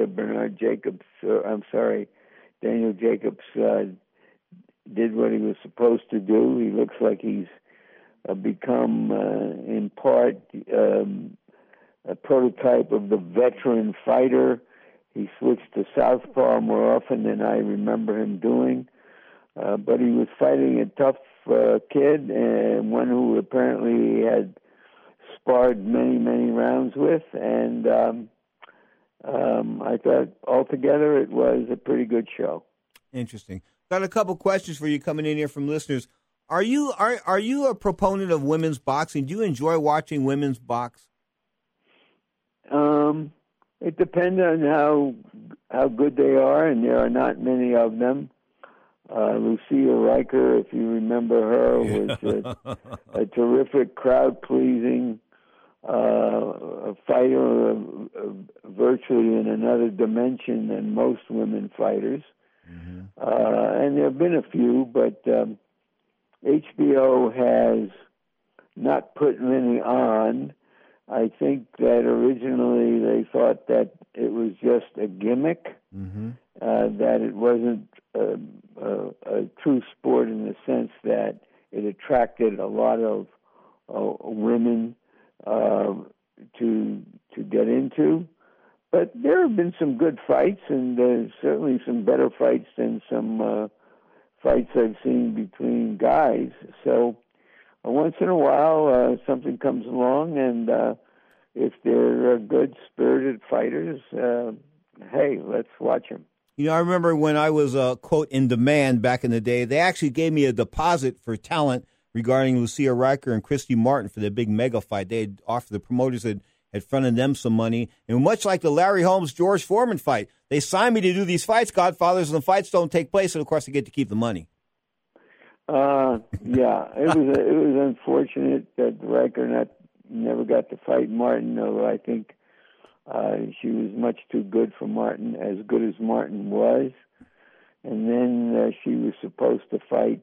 Daniel Jacobs did what he was supposed to do. He looks like he's become, in part, a prototype of the veteran fighter. He switched to southpaw more often than I remember him doing. But he was fighting a tough kid, and one who apparently he had sparred many, many rounds with. And I thought altogether it was a pretty good show. Interesting. Got a couple questions for you coming in here from listeners. Are you a proponent of women's boxing? Do you enjoy watching women's box? It depends on how good they are, and there are not many of them. Lucia Riker, if you remember her, was a terrific, crowd-pleasing fighter, virtually in another dimension than most women fighters. Mm-hmm. And there have been a few, but HBO has not put many on. I think that originally they thought that it was just a gimmick, that it wasn't a true sport in the sense that it attracted a lot of women to get into. But there have been some good fights, and there's certainly some better fights than some fights I've seen between guys. So once in a while, something comes along, and if they're good, spirited fighters, hey, let's watch them. You know, I remember when I was, quote, in demand back in the day, they actually gave me a deposit for talent regarding Lucia Riker and Christy Martin for the big mega fight. They had offered, the promoters had fronted them some money. And much like the Larry Holmes-George Foreman fight, they signed me to do these fights, Godfathers, and the fights don't take place, and of course I get to keep the money. Yeah, it was unfortunate that Riker never got to fight Martin, although I think she was much too good for Martin, as good as Martin was. And then she was supposed to fight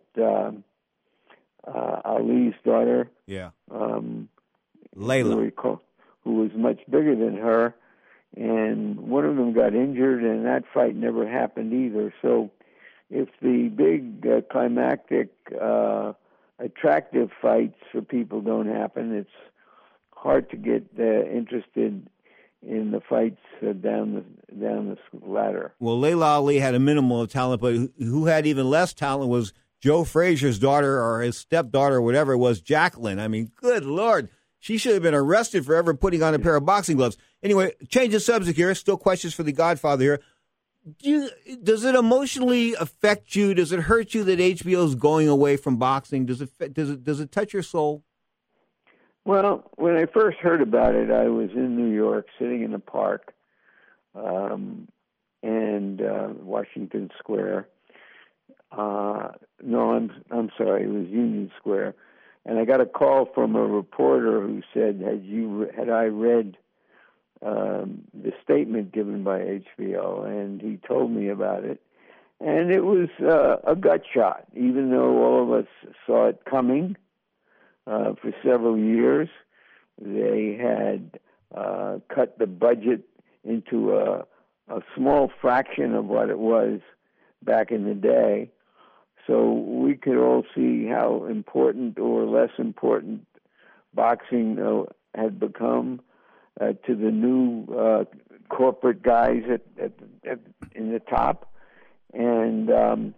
Ali's daughter. Yeah. Layla. Who was much bigger than her. And one of them got injured, and that fight never happened either. So if the big climactic, attractive fights for people don't happen, it's hard to get interested in the fights down the ladder. Well, Layla Ali had a minimal of talent, but who had even less talent was Joe Frazier's daughter, or his stepdaughter, or whatever it was, Jacqueline. I mean, good Lord. She should have been arrested for ever putting on a pair of boxing gloves. Anyway, change the subject here. Still questions for the Godfather here. Does it emotionally affect you? Does it hurt you that HBO is going away from boxing? Does it touch your soul? Well, when I first heard about it, I was in New York, sitting in a park, and Washington Square. No, I'm sorry, it was Union Square, And I got a call from a reporter who said, had I read the statement given by HBO? And he told me about it. And it was a gut shot, even though all of us saw it coming for several years. They had cut the budget into a small fraction of what it was back in the day. So we could all see how important or less important boxing had become to the new corporate guys in the top. And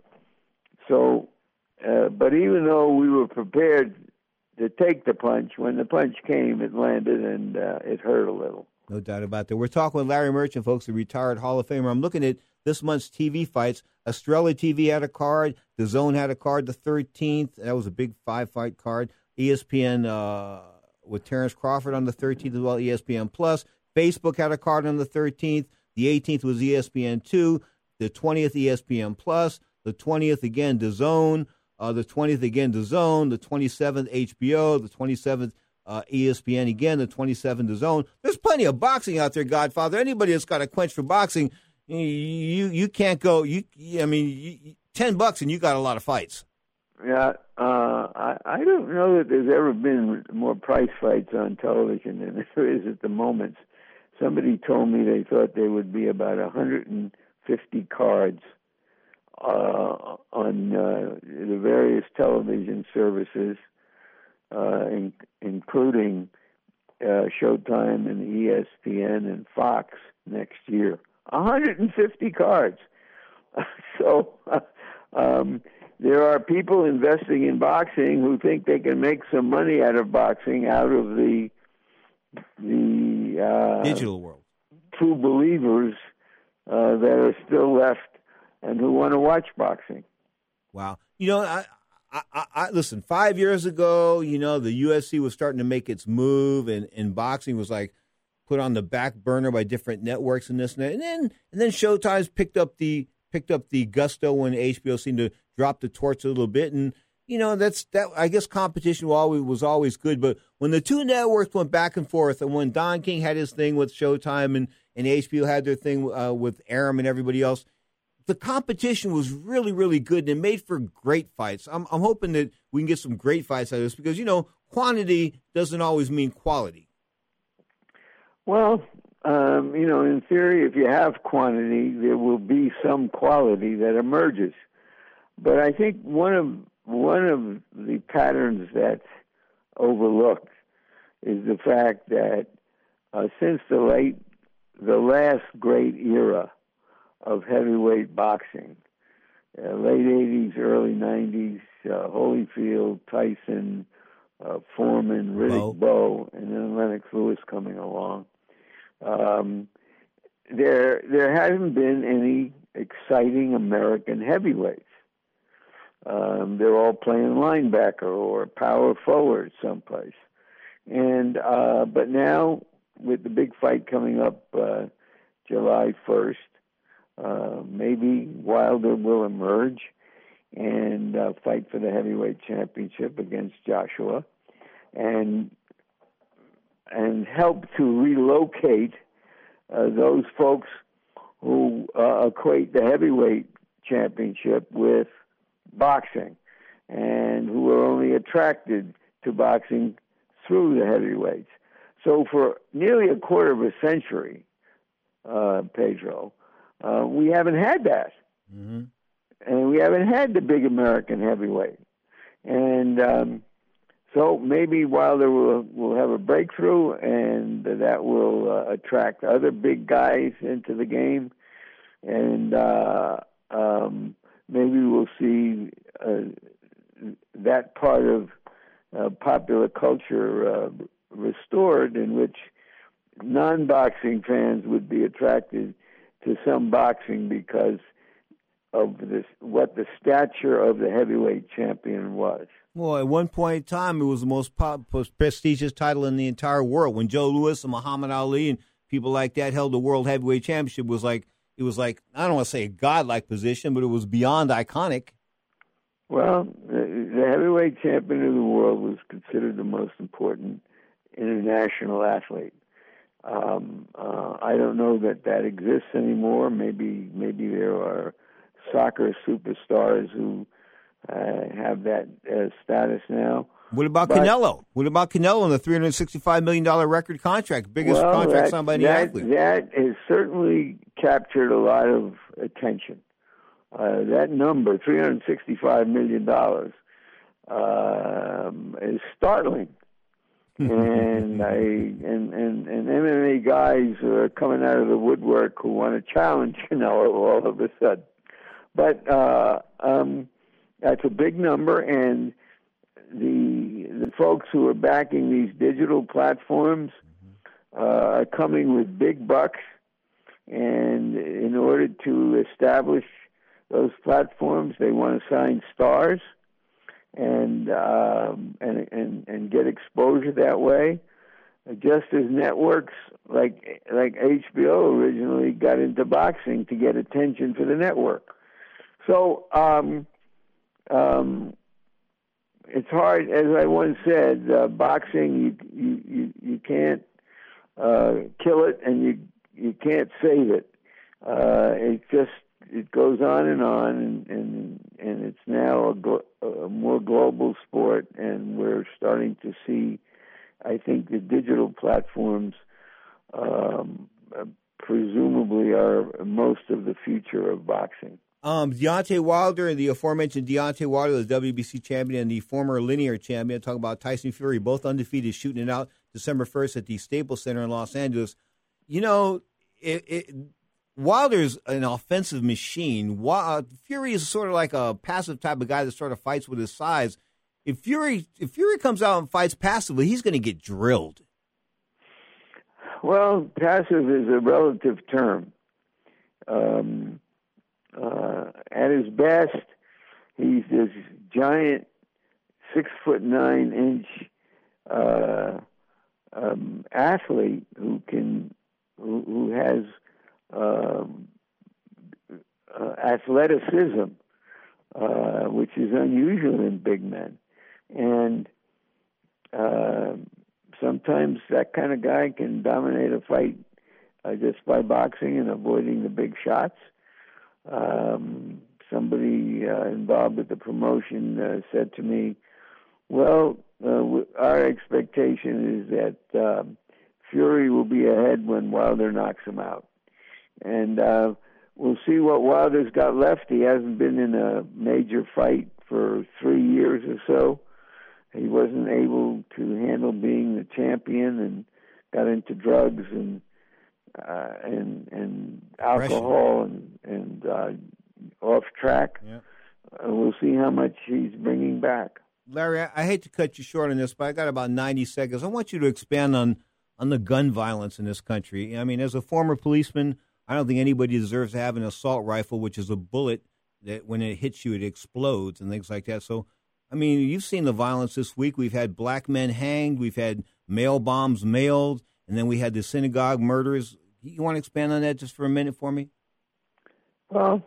but even though we were prepared to take the punch, when the punch came, it landed and it hurt a little. No doubt about that. We're talking with Larry Merchant, folks, the retired Hall of Famer. I'm looking at this month's TV fights. Australia TV had a card. DAZN had a card the 13th. That was a big 5-fight card. ESPN with Terrence Crawford on the 13th as well, ESPN Plus. Facebook had a card on the 13th. The 18th was ESPN2. The 20th, ESPN Plus. The 20th, again, DAZN. The 20th, again, DAZN. The 27th, HBO. The 27th, ESPN again. The 27th, DAZN. There's plenty of boxing out there, Godfather. Anybody that's got a quench for boxing, you can't go. $10 and you got a lot of fights. Yeah, I don't know that there's ever been more prize fights on television than there is at the moment. Somebody told me they thought there would be about 150 cards on the various television services, including Showtime and ESPN and Fox next year. 150 cards. So there are people investing in boxing who think they can make some money out of boxing, out of the digital world. True believers that are still left and who want to watch boxing. Wow. I listen, 5 years ago, the UFC was starting to make its move, and boxing was like put on the back burner by different networks and this and that. And then Showtime's picked up the gusto when HBO seemed to drop the torch a little bit. And, I guess competition was always good. But when the two networks went back and forth, and when Don King had his thing with Showtime and HBO had their thing with Aram and everybody else, the competition was really, really good, and it made for great fights. I'm hoping that we can get some great fights out of this because, quantity doesn't always mean quality. Well, in theory, if you have quantity, there will be some quality that emerges. But I think one of the patterns that's overlooked is the fact that since the last great era of heavyweight boxing, late 80s, early 90s, Holyfield, Tyson, Foreman, Riddick Bowe, and then Lennox Lewis coming along. There hasn't been any exciting American heavyweights. They're all playing linebacker or power forward someplace. And but now with the big fight coming up July 1st, maybe Wilder will emerge and fight for the heavyweight championship against Joshua, and help to relocate those folks who equate the heavyweight championship with boxing and who are only attracted to boxing through the heavyweights. So for nearly a quarter of a century, Pedro, we haven't had that. Mm-hmm. And we haven't had the big American heavyweight. And so maybe Wilder will have a breakthrough, and that will attract other big guys into the game. And maybe we'll see that part of popular culture restored, in which non-boxing fans would be attracted to some boxing because of what the stature of the heavyweight champion was. Well, at one point in time, it was the most prestigious title in the entire world. When Joe Louis and Muhammad Ali and people like that held the World Heavyweight Championship, it was like, I don't want to say a godlike position, but it was beyond iconic. Well, the heavyweight champion of the world was considered the most important international athlete. I don't know that exists anymore. Maybe there are soccer superstars who have that status now. What about Canelo? What about Canelo and the $365 million record contract, biggest contract signed by any athlete? That has certainly captured a lot of attention. That number, $365 million, is startling. And MMA guys are coming out of the woodwork who want to challenge Canelo all of a sudden. But that's a big number, and the folks who are backing these digital platforms are coming with big bucks, and in order to establish those platforms, they want to sign stars and get exposure that way. Just as networks like HBO originally got into boxing to get attention for the network. So it's hard, as I once said, boxing, you can't kill it and you can't save it. It goes on, and it's now a more global sport, and we're starting to see, I think, the digital platforms presumably are most of the future of boxing. Deontay Wilder, the aforementioned Deontay Wilder, the WBC champion and the former linear champion, talking about Tyson Fury, both undefeated, shooting it out December 1st at the Staples Center in Los Angeles. You know, Wilder's an offensive machine. Fury is sort of like a passive type of guy that sort of fights with his size. If Fury comes out and fights passively, he's going to get drilled. Well, passive is a relative term. At his best, he's this giant 6'9" athlete who has athleticism, which is unusual in big men, and sometimes that kind of guy can dominate a fight just by boxing and avoiding the big shots. Somebody involved with the promotion said to me, well, our expectation is that Fury will be ahead when Wilder knocks him out. And we'll see what Wilder's got left. He hasn't been in a major fight for 3 years or so. He wasn't able to handle being the champion and got into drugs and alcohol and off track. Yeah. We'll see how much he's bringing back. Larry, I hate to cut you short on this, but I got about 90 seconds. I want you to expand on the gun violence in this country. I mean, as a former policeman, I don't think anybody deserves to have an assault rifle, which is a bullet that when it hits you, it explodes and things like that. So, I mean, you've seen the violence this week. We've had black men hanged. We've had mail bombs mailed. And then we had the synagogue murders. You want to expand on that just for a minute for me? Well,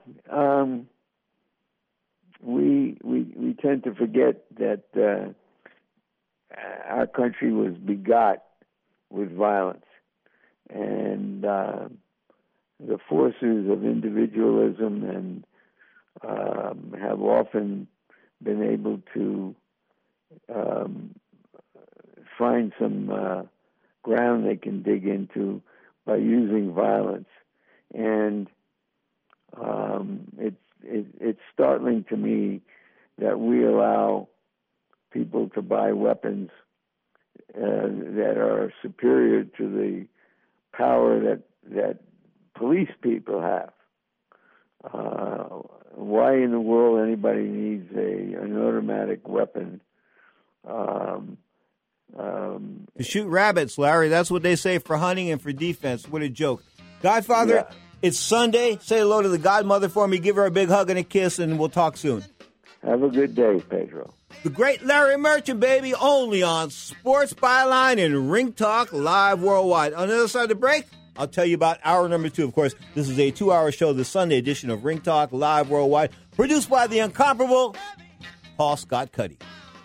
we tend to forget that our country was begot with violence, and the forces of individualism and have often been able to find some ground they can dig into by using violence. And it's startling to me that we allow people to buy weapons that are superior to the power that police people have. Why in the world anybody needs an automatic weapon? To shoot rabbits, Larry. That's what they say for hunting and for defense. What a joke. Godfather, It's Sunday. Say hello to the godmother for me. Give her a big hug and a kiss, and we'll talk soon. Have a good day, Pedro. The great Larry Merchant, baby, only on Sports Byline and Ring Talk Live Worldwide. On the other side of the break, I'll tell you about hour number 2. Of course, this is a 2-hour show, the Sunday edition of Ring Talk Live Worldwide, produced by the incomparable Paul Scott Cuddy.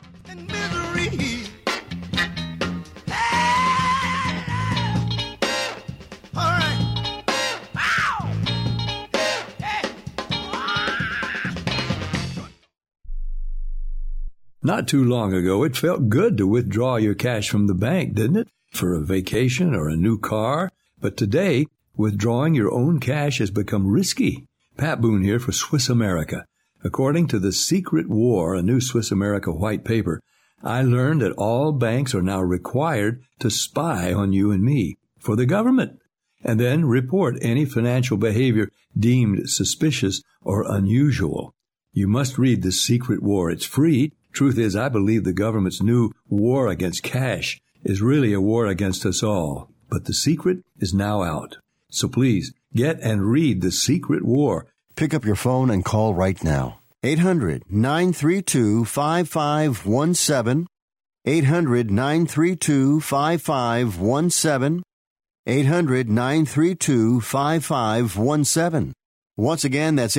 Not too long ago, it felt good to withdraw your cash from the bank, didn't it? For a vacation or a new car. But today, withdrawing your own cash has become risky. Pat Boone here for Swiss America. According to The Secret War, a new Swiss America white paper, I learned that all banks are now required to spy on you and me for the government, and then report any financial behavior deemed suspicious or unusual. You must read The Secret War. It's free. Truth is, I believe the government's new war against cash is really a war against us all. But the secret is now out. So please, get and read The Secret War. Pick up your phone and call right now. 800-932-5517. 800-932-5517. 800-932-5517. Once again, that's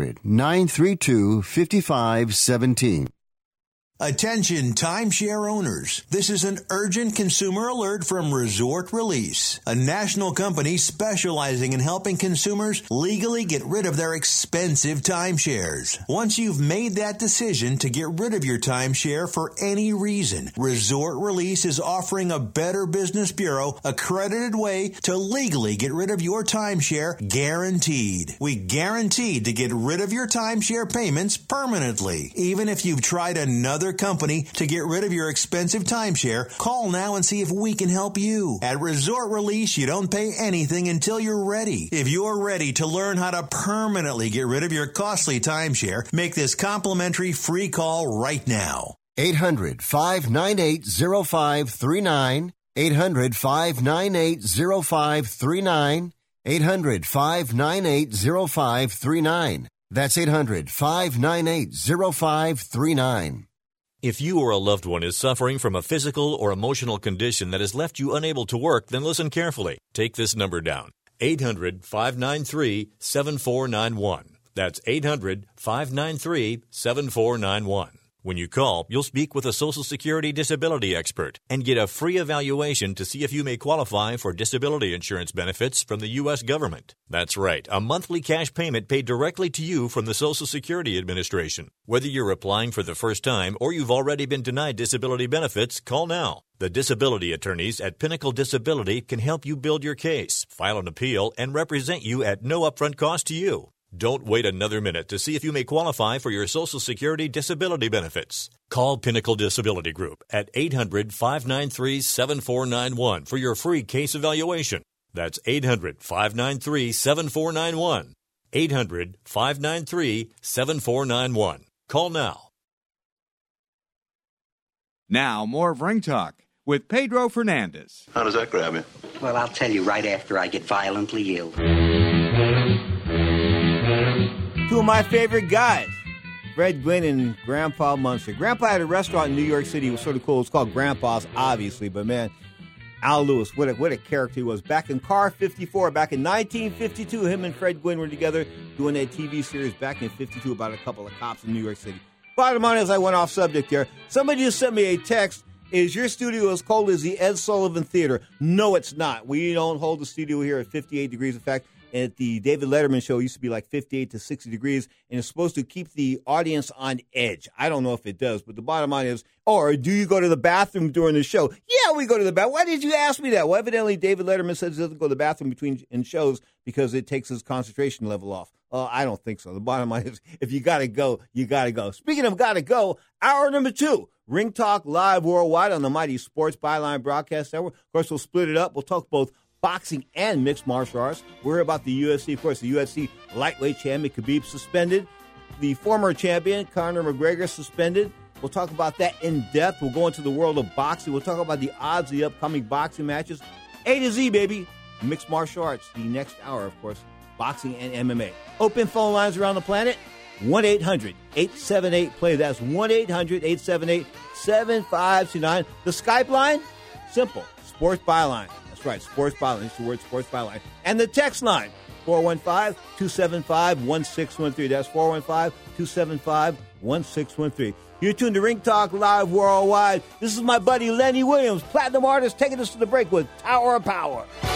800-932-5517. Attention timeshare owners. This is an urgent consumer alert from Resort Release, a national company specializing in helping consumers legally get rid of their expensive timeshares. Once you've made that decision to get rid of your timeshare for any reason, Resort Release is offering a Better Business Bureau accredited way to legally get rid of your timeshare, guaranteed. We guaranteed to get rid of your timeshare payments permanently. Even if you've tried another company to get rid of your expensive timeshare, call now and see if we can help you. At Resort Release, you don't pay anything until you're ready. If you're ready to learn how to permanently get rid of your costly timeshare, make this complimentary free call right now. 800-598-0539. 800-598-0539. 800-598-0539. That's 800-598-0539. If you or a loved one is suffering from a physical or emotional condition that has left you unable to work, then listen carefully. Take this number down. 800-593-7491. That's 800-593-7491. When you call, you'll speak with a Social Security disability expert and get a free evaluation to see if you may qualify for disability insurance benefits from the U.S. government. That's right, a monthly cash payment paid directly to you from the Social Security Administration. Whether you're applying for the first time or you've already been denied disability benefits, call now. The disability attorneys at Pinnacle Disability can help you build your case, file an appeal, and represent you at no upfront cost to you. Don't wait another minute to see if you may qualify for your Social Security disability benefits. Call Pinnacle Disability Group at 800-593-7491 for your free case evaluation. That's 800-593-7491. 800-593-7491. Call now. Now, more of Ring Talk with Pedro Fernandez. How does that grab you? Well, I'll tell you right after I get violently ill. Two of my favorite guys, Fred Gwynn and Grandpa Munster. Grandpa had a restaurant in New York City. It was sort of cool. It's called Grandpa's, obviously, but man, Al Lewis, what a character he was. Back in Car 54, back in 1952, him and Fred Gwynn were together doing that TV series back in 52 about a couple of cops in New York City. Bottom line is I went off subject there. Somebody just sent me a text. Is your studio as cold as the Ed Sullivan Theater? No, it's not. We don't hold the studio here at 58 degrees. In fact, at the David Letterman show, it used to be like 58 to 60 degrees, and it's supposed to keep the audience on edge. I don't know if it does, but the bottom line is, or do you go to the bathroom during the show? Yeah, we go to the bathroom. Why did you ask me that? Well, evidently, David Letterman says he doesn't go to the bathroom in shows because it takes his concentration level off. I don't think so. The bottom line is, if you got to go, you got to go. Speaking of got to go, hour number 2, Ring Talk live worldwide on the Mighty Sports Byline Broadcast Network. Of course, we'll split it up. We'll talk both boxing and mixed martial arts. We're about the UFC, of course, the UFC lightweight champion Khabib suspended. The former champion Conor McGregor suspended. We'll talk about that in depth. We'll go into the world of boxing. We'll talk about the odds of the upcoming boxing matches. A to Z, baby. Mixed martial arts. The next hour, of course, boxing and MMA. Open phone lines around the planet. 1-800-878-PLAY. That's 1-800-878-7529. The Skype line? Simple. Sports Byline. Right, Sports Byline. It's the word Sports Byline. And the text line, 415-275-1613. That's 415-275-1613. You're tuned to Ring Talk Live Worldwide. This is my buddy Lenny Williams, platinum artist, taking us to the break with Tower of Power.